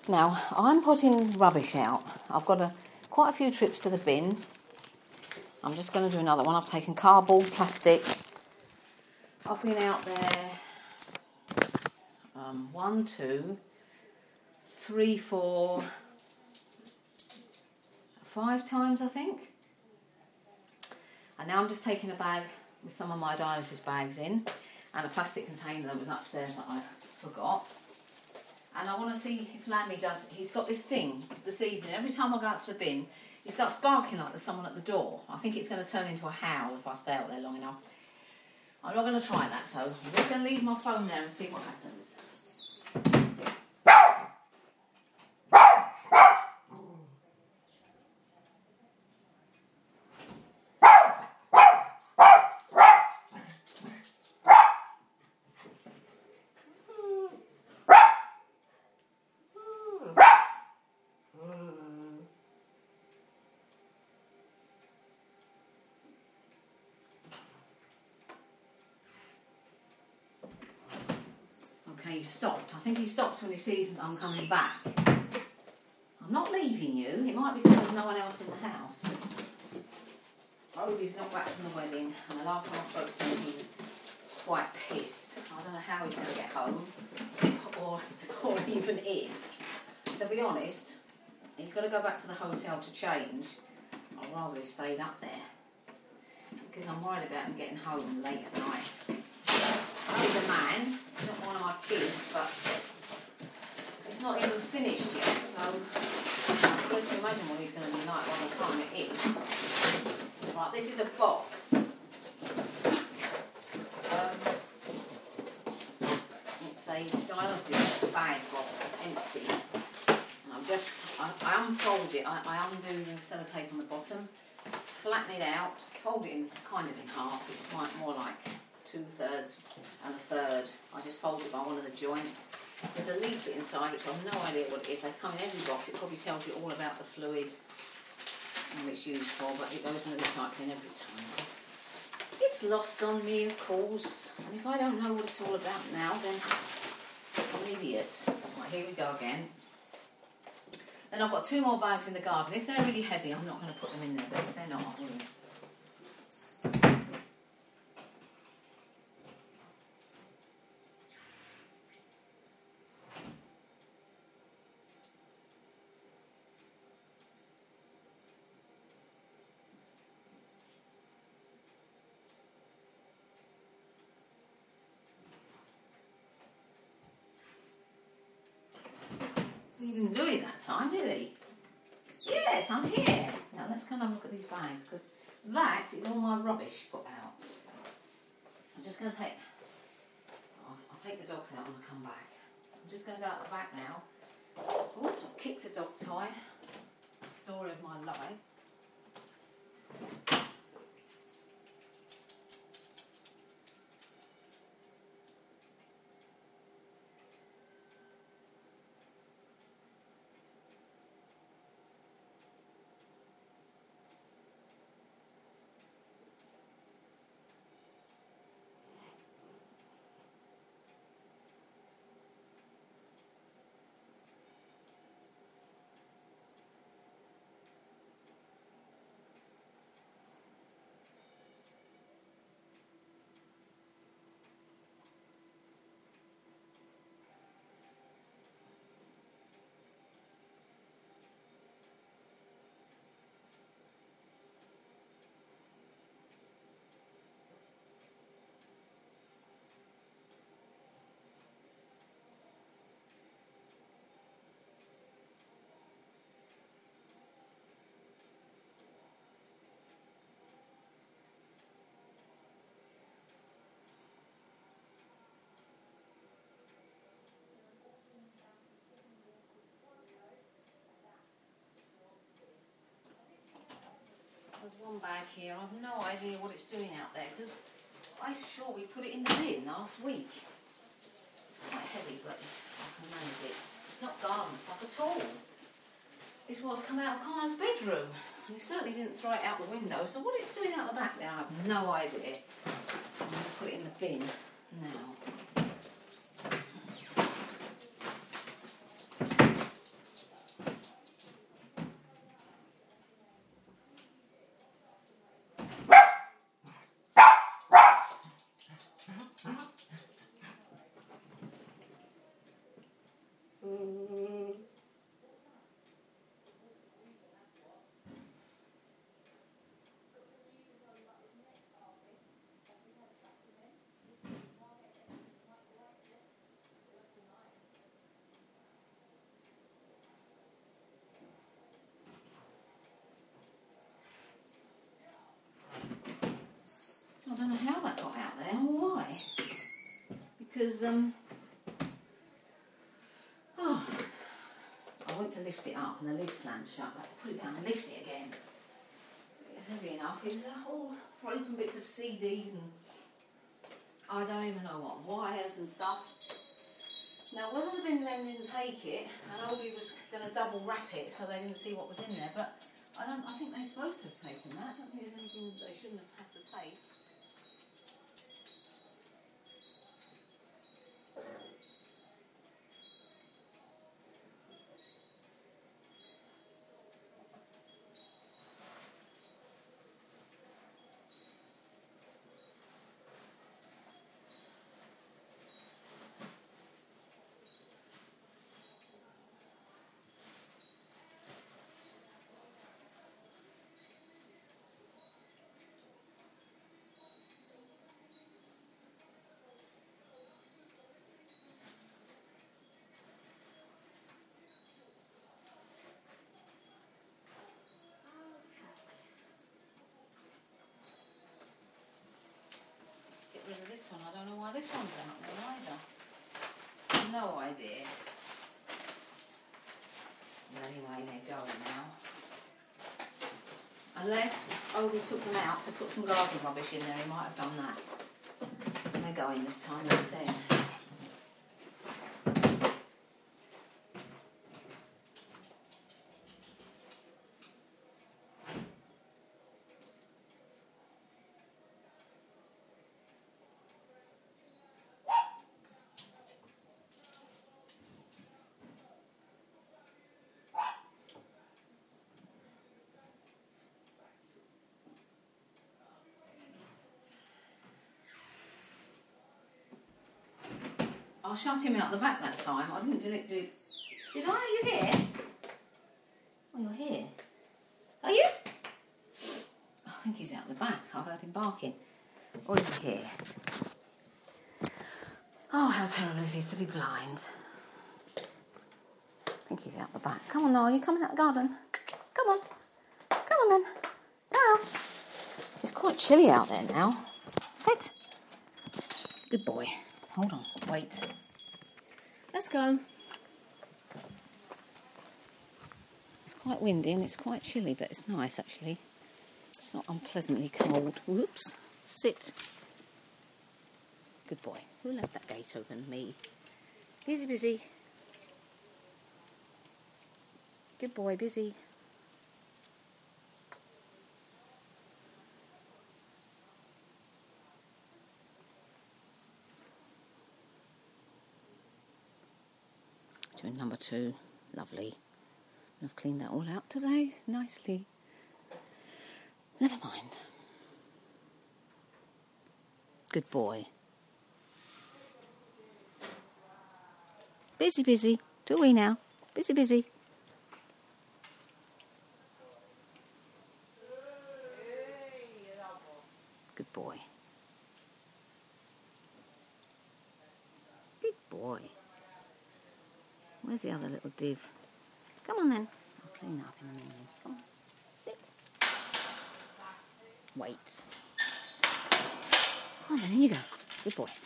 Now, I'm putting rubbish out. I've got quite a few trips to the bin. I'm just going to do another one. I've taken cardboard, plastic. I've been out there 1, 2, 3, 4, 5 times, I think. And now I'm just taking a bag with some of my dialysis bags in and a plastic container that was upstairs that I forgot. And I want to see if Lammy does. He's got this thing this evening. Every time I go out to the bin, he starts barking like there's someone at the door. I think it's going to turn into a howl if I stay out there long enough. I'm not going to try that, so I'm just going to leave my phone there and see what happens. Okay, he stopped. I think he stops when he sees that I'm coming back. I'm not leaving you. It might be because there's no one else in the house. Obi's not back from the wedding, and the last time I spoke to him, he was quite pissed. I don't know how he's going to get home, or even if. To be honest, he's got to go back to the hotel to change. I'd rather he stayed up there, because I'm worried about him getting home late at night. He's a man, he's not one of my kids, but it's not even finished yet, so I'm trying to imagine what he's going to be like by the time it is. Right, this is a box. It's a dialysis bag box, it's empty. And I unfold it, I undo the sellotape on the bottom, flatten it out, fold it in kind of in half. It's more like 2/3 and 1/3. I just fold it by one of the joints. There's a leaflet inside which I've no idea what it is. They come in every box. It probably tells you all about the fluid and what it's used for, but it goes in the recycling every time. It's lost on me, of course. And if I don't know what it's all about now, then I'm an idiot. Right, here we go again. Then I've got 2 more bags in the garden. If they're really heavy, I'm not going to put them in there, but if they're not, I will. He didn't do it that time, did he? Yes, I'm here. Now let's kind of look at these bags, because that is all my rubbish put out. I'm just going to take... I'll take the dogs out when I come back. I'm just going to go out the back now. Oops, I've kicked the dog toy. Story of my life. There's one bag here. I have no idea what it's doing out there, because I'm sure we put it in the bin last week. It's quite heavy, but I can manage it. It's not garden stuff at all. It's what's come out of Connor's bedroom. And he certainly didn't throw it out the window. So what it's doing out the back there, I have no idea. I'm going to put it in the bin now. because I went to lift it up and the lid slammed shut. I had to put it down and lift it again. It's heavy enough. It's all broken bits of CDs and I don't even know what, wires and stuff. Now, whether the bin men didn't take it, and Oldie was going to double wrap it so they didn't see what was in there, but I think they're supposed to have taken that. I don't think there's anything they shouldn't have to take. Rid of this one. I don't know why this one's out there either. No idea. Anyway, they're going now. Unless Obi took them out to put some garden rubbish in there, he might have done that. They're going this time instead. I shut him out the back that time. I didn't do it. Did I? Are you here? Oh, you're here. Are you? I think he's out the back. I heard him barking. Or is he here? Oh, how terrible it is to be blind. I think he's out the back. Come on, Noel. You coming out the garden? Come on. Come on then. Go. It's quite chilly out there now. Sit. Good boy. Hold on. Wait. Let's go. It's quite windy and it's quite chilly, but it's nice actually. It's not unpleasantly cold. Whoops. Sit. Good boy. Who left that gate open? Me. Busy, busy. Good boy, busy. Doing number 2. Lovely. I've cleaned that all out today. Nicely. Never mind. Good boy. Busy, busy. Do we now? Busy, busy. Good boy. Good boy. Where's the other little div? Come on then. I'll clean up in a minute. Come on. Sit. Wait. Come on then, in you go. Good boy.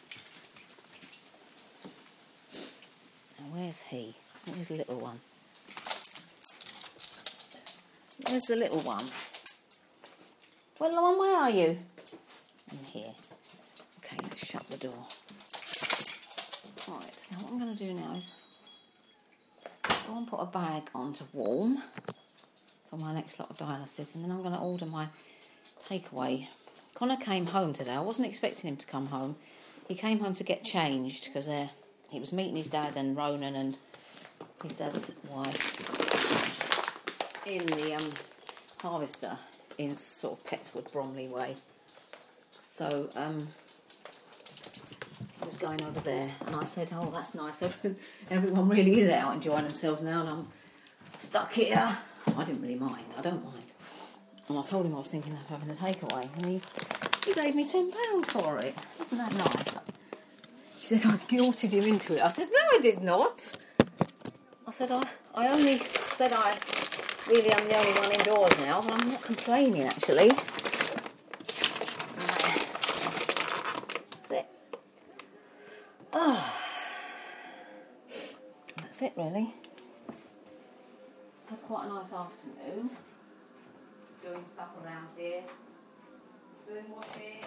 Now where's he? Where's the little one? Where's the little one? Well, little one, where are you? In here. Okay, let's shut the door. Right, now what I'm going to do now is I want to put a bag on to warm for my next lot of dialysis, and then I'm going to order my takeaway. Connor came home today. I wasn't expecting him to come home. He came home to get changed because he was meeting his dad and Ronan and his dad's wife in the Harvester in sort of Petswood, Bromley way. So I was going over there and I said, oh, that's nice. Everyone really is out enjoying themselves now and I'm stuck here. I didn't really mind. I don't mind. And I told him I was thinking of having a takeaway and he gave me £10 for it. Isn't that nice? He said I guilted him into it. I said, no, I did not. I said, I only said I really am the only one indoors now, but I'm not complaining, actually. That's it. Oh, that's it really. Had quite a nice afternoon. Doing stuff around here. Doing washing.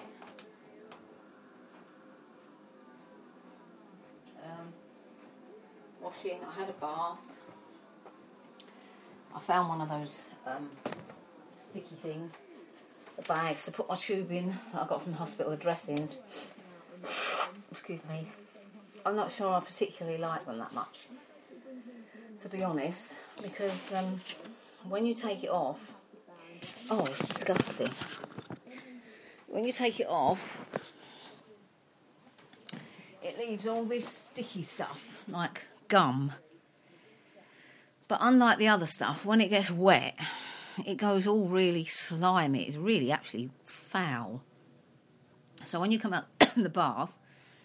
I had a bath. I found one of those sticky things, the bags to put my tube in that I got from the hospital, the dressings. Excuse me. I'm not sure I particularly like them that much, to be honest, because when you take it off, oh, it's disgusting. When you take it off, it leaves all this sticky stuff, like gum. But unlike the other stuff, when it gets wet, it goes all really slimy. It's really actually foul. So when you come out the bath,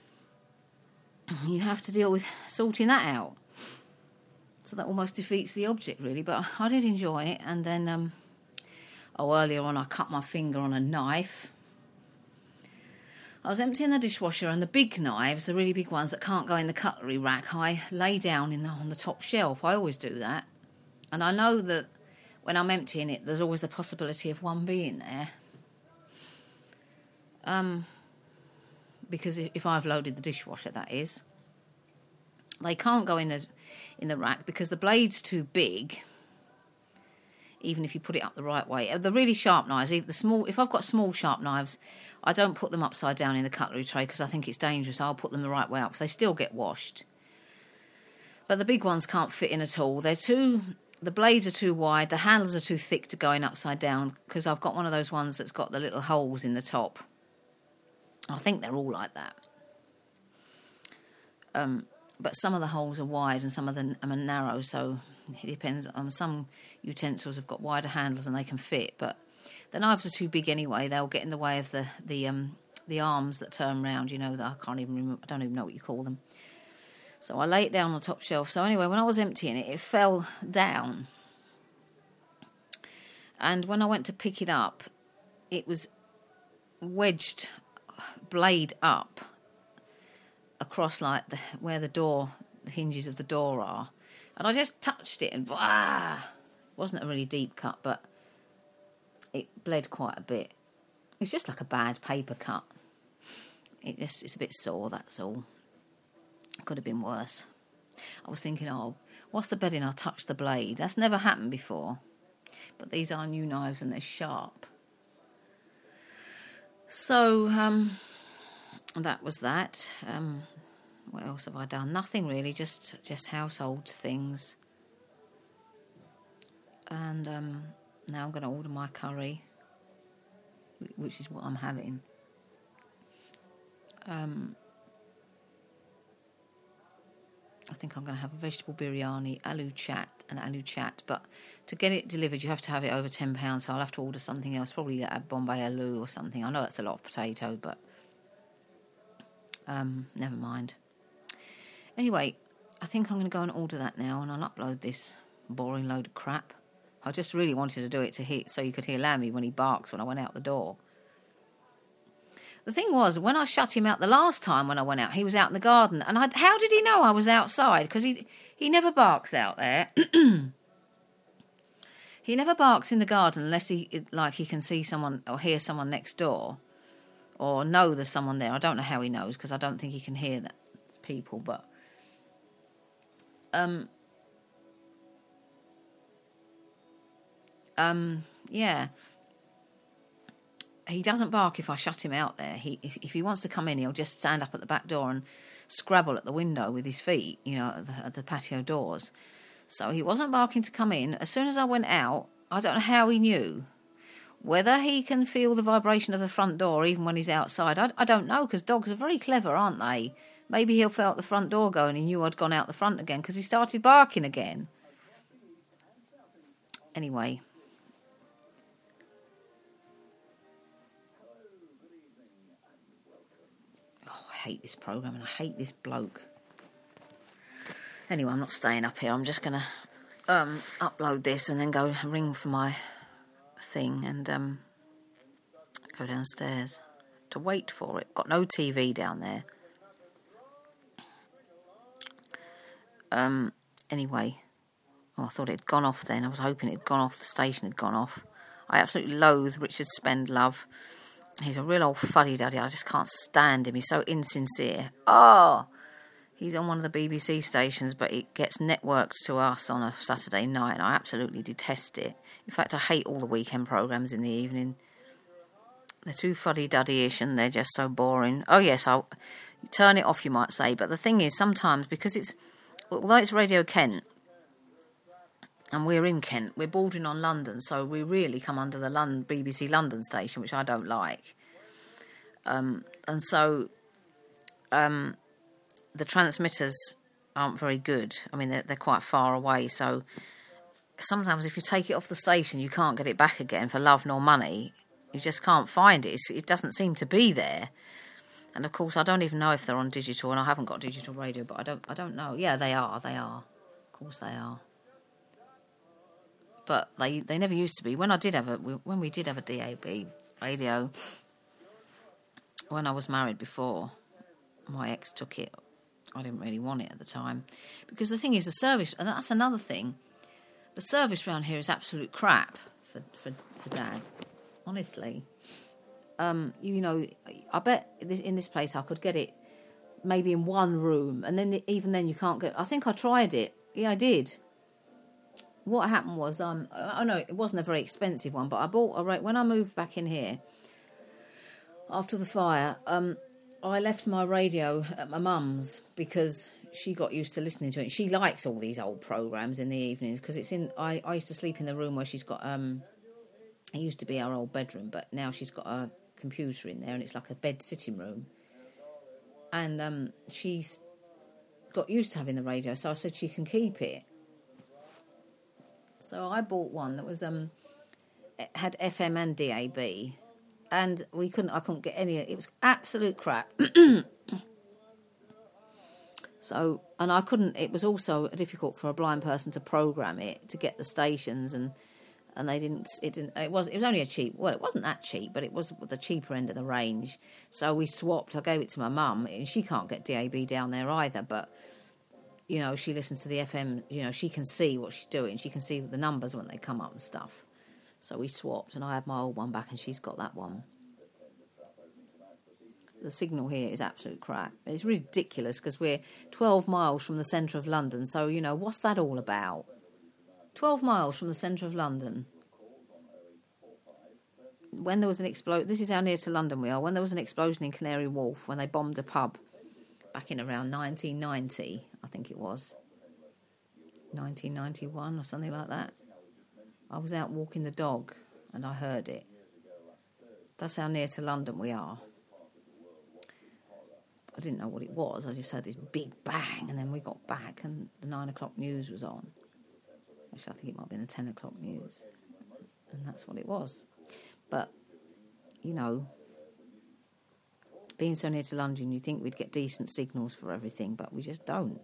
you have to deal with sorting that out. So that almost defeats the object, really. But I did enjoy it. And then, earlier on, I cut my finger on a knife. I was emptying the dishwasher, and the big knives, the really big ones that can't go in the cutlery rack, I lay down on the top shelf. I always do that. And I know that when I'm emptying it, there's always the possibility of one being there. Because if I've loaded the dishwasher, that is. They can't go in the rack because the blade's too big, even if you put it up the right way. The really sharp knives, if I've got small sharp knives, I don't put them upside down in the cutlery tray because I think it's dangerous. I'll put them the right way up. They still get washed. But the big ones can't fit in at all. The blades are too wide, the handles are too thick to go in upside down because I've got one of those ones that's got the little holes in the top. I think they're all like that. But some of the holes are wide and some of them are narrow, so it depends. Some utensils have got wider handles and they can fit, but the knives are too big anyway. They'll get in the way of the arms that turn round. You know, that I can't even remember. I don't even know what you call them. So I lay it down on the top shelf. So anyway, when I was emptying it, it fell down, and when I went to pick it up, it was wedged blade up across like where the hinges of the door are, and I just touched it and it wasn't a really deep cut, but it bled quite a bit. It's just like a bad paper cut. It's a bit sore, that's all. Could have been worse. I was thinking, what's the betting I touched the blade? That's never happened before, but these are new knives and they're sharp. So that was that. What else have I done? Nothing really, just household things. And now I'm going to order my curry, which is what I'm having. I think I'm going to have a vegetable biryani, aloo chat, but to get it delivered you have to have it over £10, so I'll have to order something else, probably a Bombay aloo or something. I know that's a lot of potato, but never mind. Anyway, I think I'm going to go and order that now, and I'll upload this boring load of crap. I just really wanted to do it so you could hear Lammy when he barks when I went out the door. The thing was, when I shut him out the last time when I went out, he was out in the garden. And how did he know I was outside? Because he never barks out there. He never barks in the garden unless he can see someone or hear someone next door. Or know there's someone there. I don't know how he knows because I don't think he can hear that people. But yeah. He doesn't bark if I shut him out there. If he wants to come in, he'll just stand up at the back door and scrabble at the window with his feet, at the patio doors. So he wasn't barking to come in. As soon as I went out, I don't know how he knew. Whether he can feel the vibration of the front door even when he's outside, I don't know, because dogs are very clever, aren't they? Maybe he'll felt the front door go and he knew I'd gone out the front again because he started barking again. Anyway. I hate this programme and I hate this bloke. Anyway, I'm not staying up here. I'm just going to upload this and then go ring for my thing and go downstairs to wait for it. Got no TV down there. Anyway, I thought it had gone off then. I was hoping it had gone off, the station had gone off. I absolutely loathe Richard Spendlove. He's a real old fuddy-duddy. I just can't stand him. He's so insincere. Oh! He's on one of the BBC stations, but it gets networked to us on a Saturday night, and I absolutely detest it. In fact, I hate all the weekend programmes in the evening. They're too fuddy-duddy-ish, and they're just so boring. Oh, yes, I'll turn it off, you might say. But the thing is, sometimes, because although it's Radio Kent, and we're in Kent, we're bordering on London, so we really come under the BBC London station, which I don't like. And so... the transmitters aren't very good. I mean, they're quite far away, so sometimes if you take it off the station, you can't get it back again for love nor money. You just can't find it. It doesn't seem to be there. And of course, I don't even know if they're on digital, and I haven't got digital radio, but I don't know. Yeah, they are. Of course they are. But they never used to be. When we did have a DAB radio, when I was married before, my ex took it. I didn't really want it at the time. Because the thing is, the service, and that's another thing, the service around here is absolute crap for Dad. Honestly. I bet in this place I could get it maybe in one room, and then even then you can't get... I think I tried it. Yeah, I did. What happened was, I know it wasn't a very expensive one, but when I moved back in here, after the fire... I left my radio at my mum's because she got used to listening to it. She likes all these old programmes in the evenings because it's in... I used to sleep in the room where she's got... it used to be our old bedroom, but now she's got a computer in there and it's like a bed sitting room. And she's got used to having the radio, so I said she can keep it. So I bought one that was... it had FM and DAB... And I couldn't get any. It was absolute crap. So, and I couldn't. It was also difficult for a blind person to program it, to get the stations, and they didn't. It was only a cheap. Well, it wasn't that cheap, but it was the cheaper end of the range. So we swapped. I gave it to my mum, and she can't get DAB down there either. But she listens to the FM. She can see what she's doing. She can see the numbers when they come up and stuff. So we swapped, and I had my old one back, and she's got that one. The signal here is absolute crap. It's ridiculous because we're 12 miles from the centre of London. So, what's that all about? 12 miles from the centre of London. When there was an explosion... This is how near to London we are. When there was an explosion in Canary Wharf, when they bombed a pub back in around 1990, I think it was. 1991 or something like that. I was out walking the dog and I heard it. That's how near to London we are. I didn't know what it was. I just heard this big bang, and then we got back and the 9 o'clock news was on. Actually, I think it might have been the 10 o'clock news. And that's what it was. But, being so near to London, you'd think we'd get decent signals for everything, but we just don't.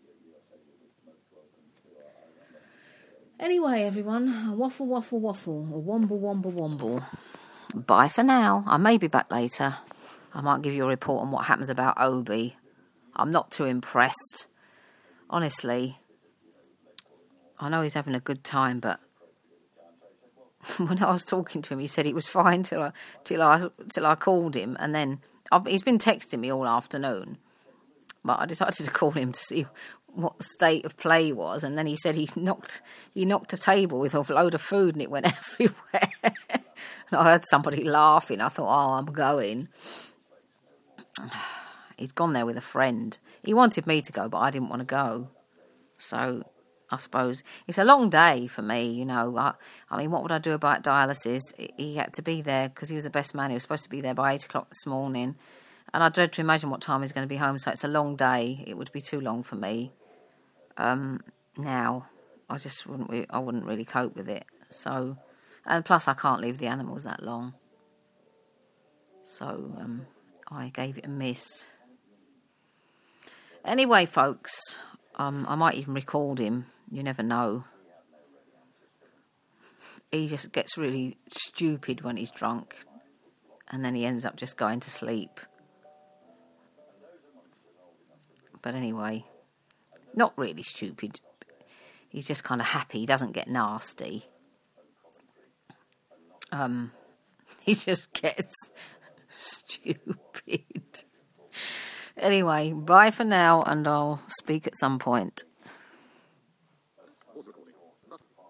Anyway, everyone, waffle, waffle, waffle, or womble, womble, womble. Bye for now. I may be back later. I might give you a report on what happens about Obi. I'm not too impressed. Honestly, I know he's having a good time, but when I was talking to him, he said he was fine till I called him, and then he's been texting me all afternoon. But I decided to call him to see what the state of play was, and then he said he knocked a table with a load of food and it went everywhere. And I heard somebody laughing. I thought, oh, I'm going. He's gone there with a friend. He wanted me to go, but I didn't want to go. So I suppose it's a long day for me, I mean, what would I do about dialysis? He had to be there because he was the best man. He was supposed to be there by 8 o'clock this morning. And I dread to imagine what time he's going to be home, so it's a long day. It would be too long for me. Now, I wouldn't really cope with it. So, and plus I can't leave the animals that long. So, I gave it a miss. Anyway, folks, I might even record him. You never know. He just gets really stupid when he's drunk, and then he ends up just going to sleep. But anyway, not really stupid. He's just kind of happy. He doesn't get nasty. He just gets stupid. Anyway, bye for now, and I'll speak at some point.